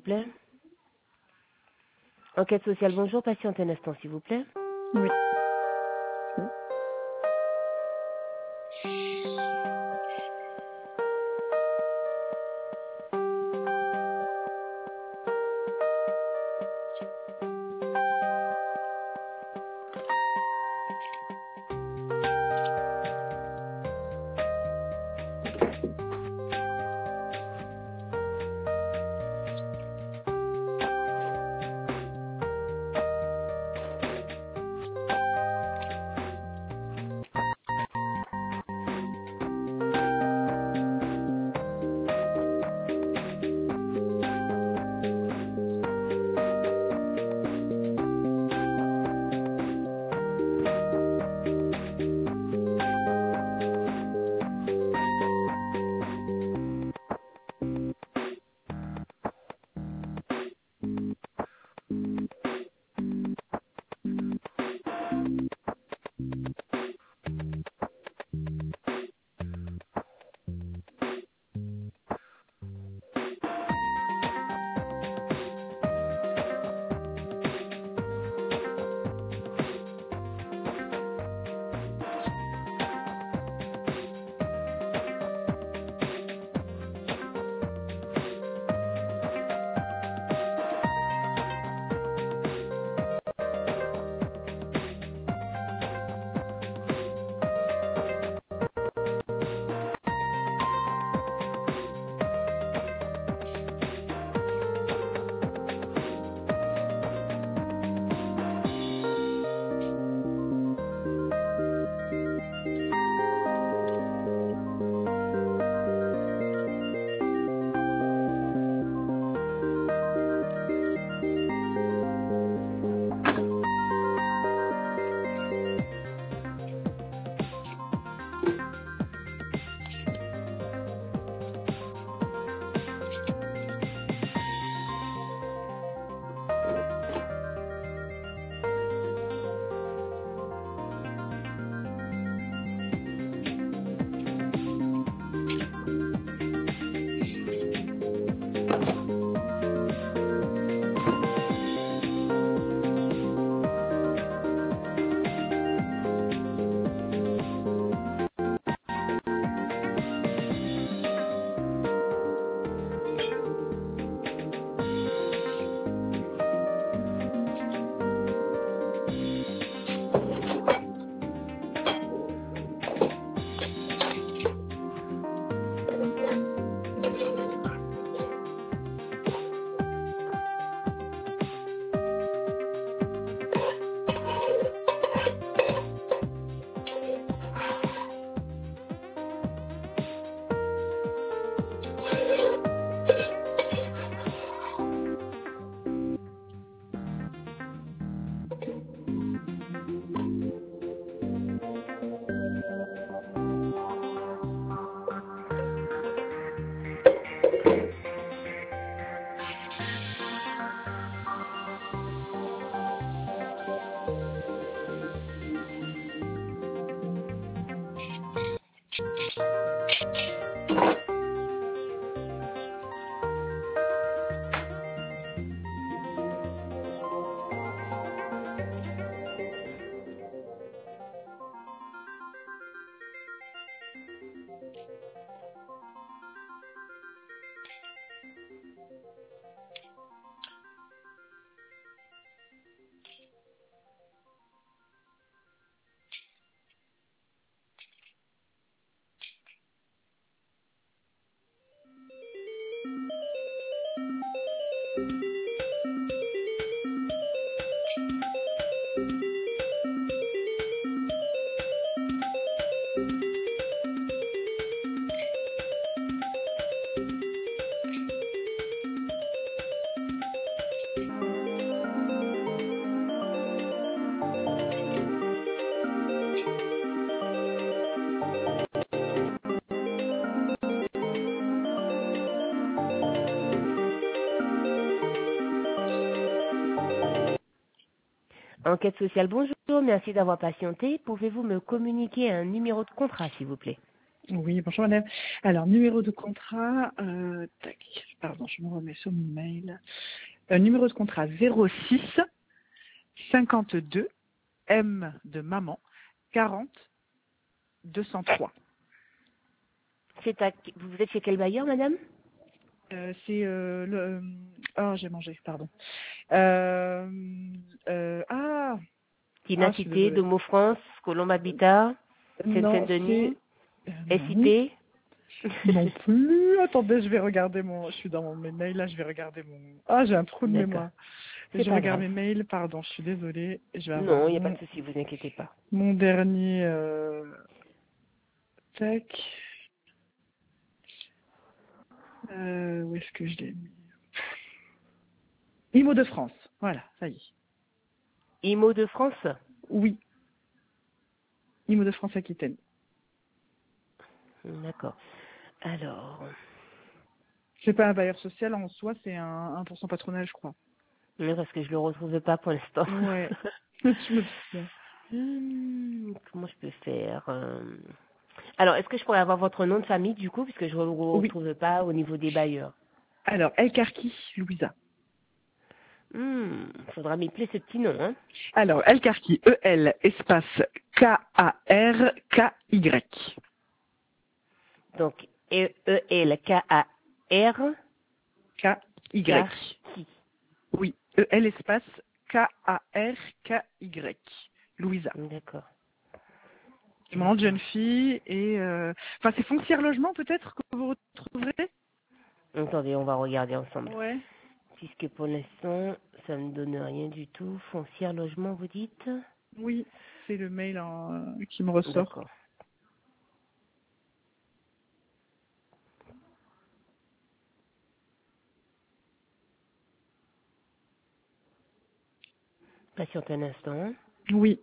plaît. Enquête sociale, bonjour, patiente un instant, s'il vous plaît. Oui. Enquête sociale, bonjour, merci d'avoir patienté. Pouvez-vous me communiquer un numéro de contrat, s'il vous plaît? Oui, bonjour madame. Alors, numéro de contrat, tac, pardon, je me remets sur mon mail. Numéro de contrat 06 52 M de maman 40 203. Vous êtes chez quel bailleur, madame? C'est oh, j'ai mangé, pardon. Ah, Tina je suis Cité, désolée. Domo France, Colombe Habitat, Non, Seine-Saint-Denis, c'est... non, SIP. non plus. Attendez, je vais regarder mon... Je suis dans mes mails, là, je vais regarder mon... Ah, j'ai un trou de D'accord. mémoire. C'est Je pas regarde grave. mes mails, pardon, je suis désolée. Je vais avoir Non, il n'y a pas de souci, vous inquiétez pas. mon dernier... Tac. Où est-ce que je l'ai mis? IMO de France. Voilà, ça y est. IMO de France? Oui, IMO de France Aquitaine. D'accord. Alors, C'est pas un bailleur social en soi, c'est un 1% patronal, je crois. non, parce que je le retrouve pas pour l'instant. Ouais. Je me souviens. Comment je peux faire Alors, est-ce que je pourrais avoir votre nom de famille du coup, puisque je ne le Oui. retrouve pas au niveau des bailleurs? Alors, El Karki, Louisa. Faudra m'épeler ce petit nom, hein. Alors, El Karki, E-L, espace K-A-R-K-Y. Donc, E-L-K-A-R, K-Y. Karki. Oui, E-L, espace K-A-R-K-Y. Louisa. D'accord. C'est mon nom de jeune fille et... Enfin, c'est foncière logement peut-être que vous retrouverez. Attendez, on va regarder ensemble. Ouais. Puisque pour l'instant, ça ne donne rien du tout. Foncière logement, vous dites? Oui, c'est le mail qui me ressort. D'accord. Patiente un instant. Oui.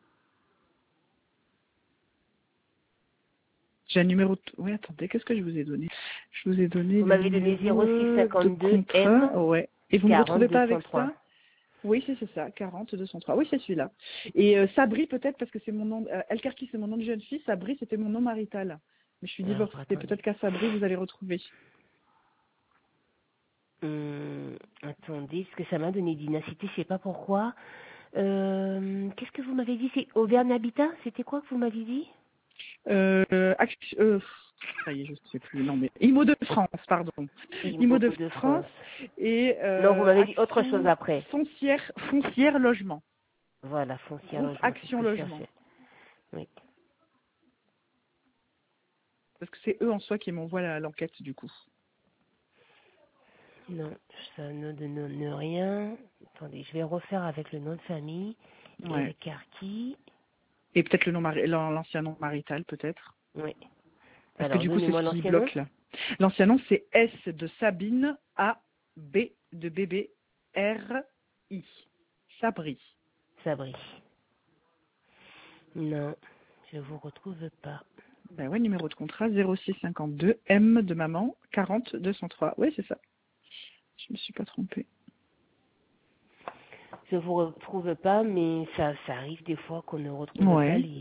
J'ai un numéro... Oui, attendez, qu'est-ce que je vous ai donné? Je vous ai donné Vous le m'avez donné numéro de 0652 M contrat. Ouais. Et vous ne me retrouvez pas avec 4203. ça? Oui, c'est ça, 40 203. Oui, c'est celui-là. Et Sabri, peut-être, parce que c'est mon nom... El Karki, c'est mon nom de jeune fille. Sabri, c'était mon nom marital. Mais je suis Alors, divorcée. attendez. Peut-être qu'à Sabri, vous allez retrouver. Attendez, parce que ça m'a donné d'inacité, je sais pas pourquoi. Qu'est-ce que vous m'avez dit? C'est Auvergne Habitat? C'était quoi que vous m'avez dit? Ça y est, je ne sais plus. Non, mais IMO de France, pardon. IMO IMO de de France France. et Non, vous m'avez dit autre chose Action après. foncière logement. Voilà, foncière Groupe logement, c'est ce Action que je Logement. cherchais. Oui. Parce que c'est eux en soi qui m'envoient l'enquête du coup. Non, ça ne donne rien. Attendez, je vais refaire avec le nom de famille. Et le Ouais. Karki. Et peut-être le nom l'ancien nom marital peut-être. Oui. Parce que Alors, du coup c'est ce donnez-moi qui l'ancien nom. bloque là. L'ancien nom c'est S de Sabine, A, B de bébé, R, I. Sabri. Sabri. Non, je vous retrouve pas. Ben ouais, numéro de contrat 0652 M de maman 40 203. Ouais, c'est ça. Je me suis pas trompée. Je vous retrouve pas, mais ça arrive des fois qu'on ne retrouve pas Ouais.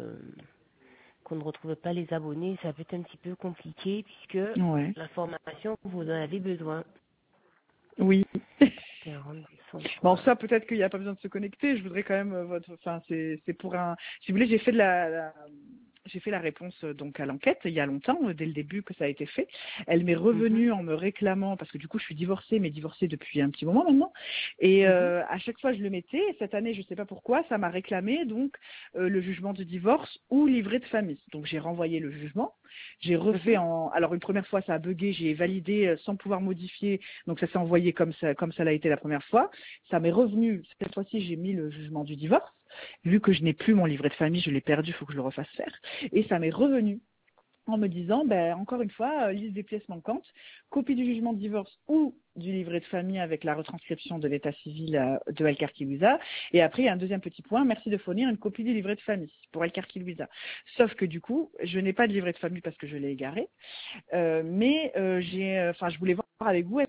les abonnés. Ça peut être un petit peu compliqué puisque Ouais. l'information, vous en avez besoin. Oui. 40, Bon, 103. ça, peut-être qu'il n'y a pas besoin de se connecter. Je voudrais quand même votre, enfin, c'est pour un, si vous voulez, j'ai fait de j'ai fait la réponse donc à l'enquête il y a longtemps, dès le début que ça a été fait. Elle m'est Mhm, revenue en me réclamant parce que du coup je suis divorcée, mais divorcée depuis un petit moment maintenant. Et mhm. à chaque fois je le mettais. Et cette année, je sais pas pourquoi, ça m'a réclamé donc le jugement de divorce ou livret de famille. Donc j'ai renvoyé le jugement. J'ai refait Mhm. alors une première fois ça a bugué, j'ai validé sans pouvoir modifier. Donc ça s'est envoyé comme ça l'a été la première fois. Ça m'est revenu. Cette fois-ci, j'ai mis le jugement du divorce. Vu que je n'ai plus mon livret de famille, je l'ai perdu, il faut que je le refasse faire. Et ça m'est revenu en me disant, ben, encore une fois, liste des pièces manquantes, copie du jugement de divorce ou du livret de famille avec la retranscription de l'état civil de El Karki Louisa. Et après, il y a un deuxième petit point, merci de fournir une copie du livret de famille pour El Karki Louisa. Sauf que du coup, je n'ai pas de livret de famille parce que je l'ai égaré. Mais je voulais voir avec vous, est-ce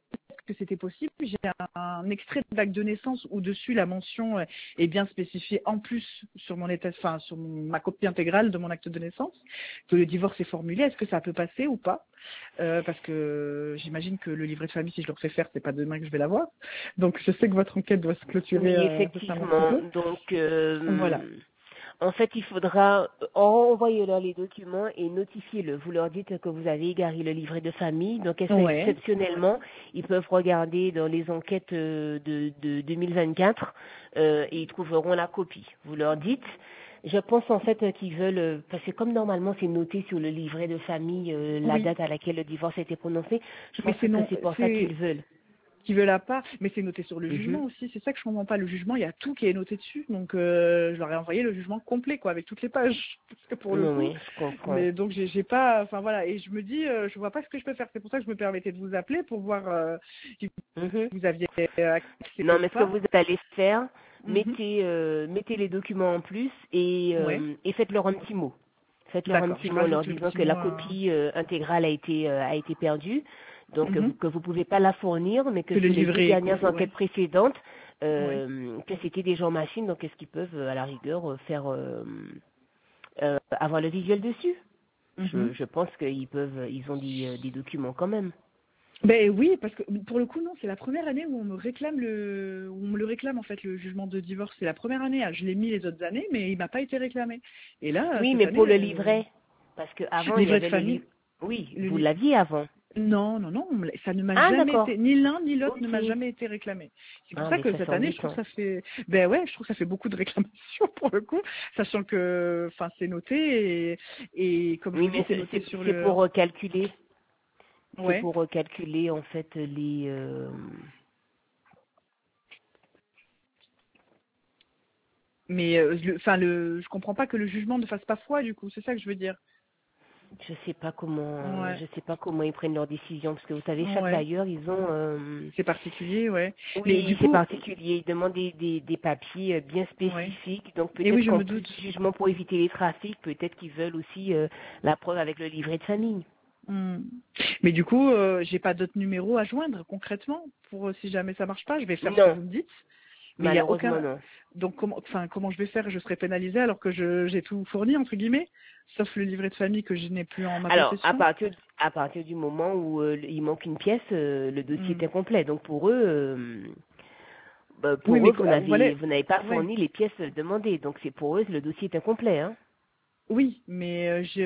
que c'était possible. J'ai un extrait de l'acte de naissance où dessus la mention est bien spécifiée en plus sur mon état, enfin sur ma copie intégrale de mon acte de naissance, que le divorce est formulé. Est-ce que ça peut passer ou pas? Parce que j'imagine que le livret de famille, si je le refais faire, c'est pas demain que je vais l'avoir. Donc je sais que votre enquête doit se clôturer Oui, incessamment sous effectivement. peu. Donc, Voilà. en fait, il faudra envoyer-leur les documents et notifier-le. Vous leur dites que vous avez égaré le livret de famille. Donc, Ouais. exceptionnellement, ils peuvent regarder dans les enquêtes de 2024 et ils trouveront la copie. Vous leur dites. Je pense en fait qu'ils veulent, parce que comme normalement c'est noté sur le livret de famille la Oui. date à laquelle le divorce a été prononcé, je Mais pense c'est que non, c'est pour ça c'est qu'ils veulent. qui veut la part, mais c'est noté sur le Mhm. jugement aussi. C'est ça que je comprends pas. Le jugement, il y a tout qui est noté dessus. Donc, je leur ai envoyé le jugement complet, quoi, avec toutes les pages. Parce que pour le Oui, coup, oui, je comprends. mais donc j'ai pas, enfin voilà. Et je me dis, je vois pas ce que je peux faire. C'est pour ça que je me permettais de vous appeler pour voir si Mhm. vous aviez Non, accès ou mais ce que pas. vous allez faire, Mhm. mettez les documents en plus Ouais. et faites-leur un petit mot. Faites-leur un D'accord. petit Je mot en leur rajoute le disant petit que la mot. copie intégrale a été perdue, donc Mhm. que vous pouvez pas la fournir, mais que Que le sur les deux livret est dernières complet. Ouais. enquêtes précédentes, Ouais. que c'était des gens machines, donc est-ce qu'ils peuvent à la rigueur faire avoir le visuel dessus? Mhm. Je pense ils ont des documents quand même. Ben oui, parce que pour le coup non, c'est la première année où où on me le réclame en fait le jugement de divorce. C'est la première année. Je l'ai mis les autres années, mais il m'a pas été réclamé. Et là, Oui, cette mais année, pour le livret, parce que avant il y livret de avait le famille, livre. Oui, le vous li- l'aviez avant. non, non, non, ça ne m'a Ah, jamais d'accord. été, ni l'un ni l'autre ne Ok. m'a jamais été réclamé. C'est pour Ah, ça mais que ça fait cette année, je trouve embêtant. que ça fait, ben ouais, je trouve que ça fait beaucoup de réclamations pour le coup, sachant que, enfin, c'est noté et comme je Oui, vous dis, mais c'est noté sur c'est le, pour recalculer. C'est ouais. pour recalculer en fait Mais je comprends pas que le jugement ne fasse pas foi du coup. C'est ça que je veux dire. Ouais. je sais pas comment ils prennent leurs décisions parce que vous savez chaque Ouais, bailleur ils ont c'est particulier, ouais. Mais du oui, c'est coup, particulier. Ils demandent des papiers bien ouais. spécifiques. Donc Et oui, peut-être je qu'en me plus doute. du jugement pour éviter les trafics, peut-être qu'ils veulent aussi la preuve avec le livret de famille. Hmm. Mais du coup, j'ai pas d'autres numéros à joindre concrètement pour si jamais ça marche pas, je vais faire ce que Non, vous me dites. Mais il y a malheureusement aucun. non. Donc comment je vais faire? Je serai pénalisée alors que j'ai tout fourni entre guillemets, sauf le livret de famille que je n'ai plus en ma Alors, possession. à partir du moment où il manque une pièce, le dossier Hmm. est incomplet. Donc Oui, pour mais eux, voilà. vous n'avez pas Ouais. fourni les pièces demandées. Donc c'est pour eux, le dossier est incomplet. Hein. Oui, mais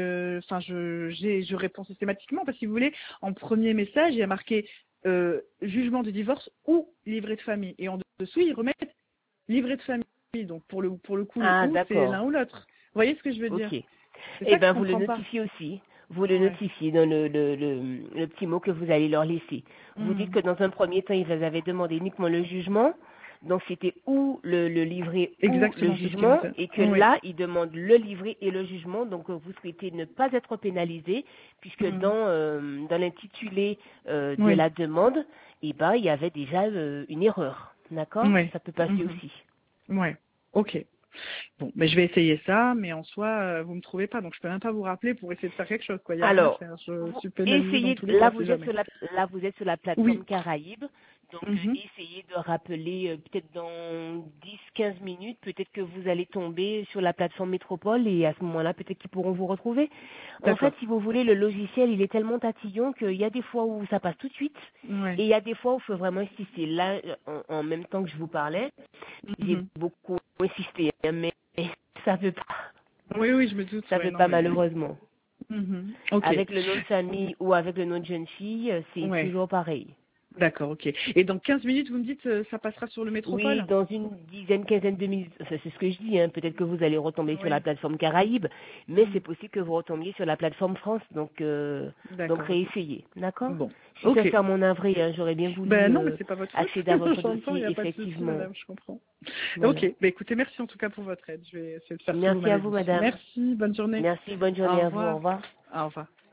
je réponds systématiquement parce que si vous voulez, en premier message, il y a marqué jugement de divorce ou livret de famille. Et en dessous, ils remettent livret de famille. Donc pour le coup, le Ah, ou, c'est l'un d'accord. ou l'autre. Vous voyez ce que je veux dire? Ok. C'est Eh ça que je ben, vous le comprends pas. notifiez aussi. Vous le Ouais. notifiez dans le petit mot que vous allez leur laisser. Vous dites Hmm. que dans un premier temps, ils vous avaient demandé uniquement le jugement. Donc, c'était ou le livret ou le Exactement, c'est ce qui jugement. m'intéresse. Et que Oui. là, ils demandent le livret et le jugement. Donc, vous souhaitez ne pas être pénalisé puisque Hmm. dans l'intitulé de Oui. la demande, eh ben, il y avait déjà une erreur. D'accord? Oui. Ça peut passer Mhm. aussi. Ouais. Ok. Bon, mais je vais essayer ça, mais en soi, vous me trouvez pas, donc je peux même pas vous rappeler pour essayer de faire quelque chose, quoi. Il y a rien à Alors, faire. Je vous suis pénalisée dans essayez, tous les cas, si jamais. là vous êtes sur la plateforme Oui. Caraïbes, donc Mhm. essayez de rappeler peut-être dans 10-15 minutes, peut-être que vous allez tomber sur la plateforme Métropole et à ce moment-là, peut-être qu'ils pourront vous retrouver. En fait, D'accord. si vous voulez, le logiciel, il est tellement tatillon qu'il y a des fois où ça passe tout de suite Ouais. et il y a des fois où il faut vraiment insister. Là, en même temps que je vous parlais, j'ai Mhm. beaucoup insisté, hein, mais ça veut pas. Oui, oui, je me doute. Ça Ouais, veut non, pas mais. malheureusement. Mhm. Ok. Avec le nom de famille ou avec le nom de jeune fille, c'est Ouais. toujours pareil. D'accord, ok. Et dans 15 minutes, vous me dites, ça passera sur le Oui, métropole? dans une dizaine, quinzaine de minutes, enfin, c'est ce que je dis, hein. Peut-être que vous allez retomber sur la Oui. plateforme Caraïbes, mais c'est Mhm. possible que vous retombiez sur la plateforme France, donc D'accord, ok. réessayez, d'accord? Bon. Je suis Ok. sincèrement navrée, hein. J'aurais bien voulu Ben non, mais c'est pas votre faute. accéder à votre J'entends, il n'y dossier, a pas de souci, effectivement. madame, je comprends. Ok. Voilà. Ben écoutez, merci en tout cas pour votre aide. Je vais essayer de faire ce que vous Merci à m'avez vous, dit. madame. Merci, bonne journée. Merci, bonne journée Au à vous. Au revoir. revoir. Au revoir.